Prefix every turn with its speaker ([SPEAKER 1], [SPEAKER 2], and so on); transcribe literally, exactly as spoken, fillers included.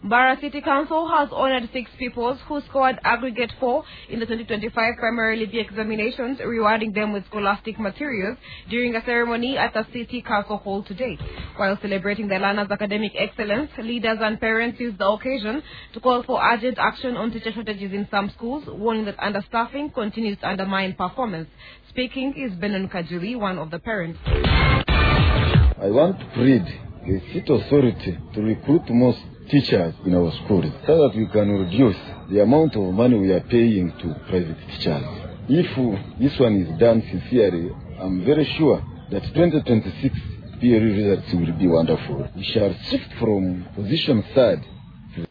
[SPEAKER 1] Barra City Council has honored six pupils who scored aggregate four in the twenty twenty-five primary level examinations, rewarding them with scholastic materials during a ceremony at the City Council Hall today. While celebrating the learners' academic excellence, leaders and parents used the occasion to call for urgent action on teacher shortages in some schools, warning that understaffing continues to undermine performance. Speaking is Benon Kajuli, one of the parents.
[SPEAKER 2] I want to plead the city authority to recruit more teachers in our schools so that we can reduce the amount of money we are paying to private teachers. If this one is done sincerely, I'm very sure that twenty twenty-six P L results will be wonderful. We shall shift from position third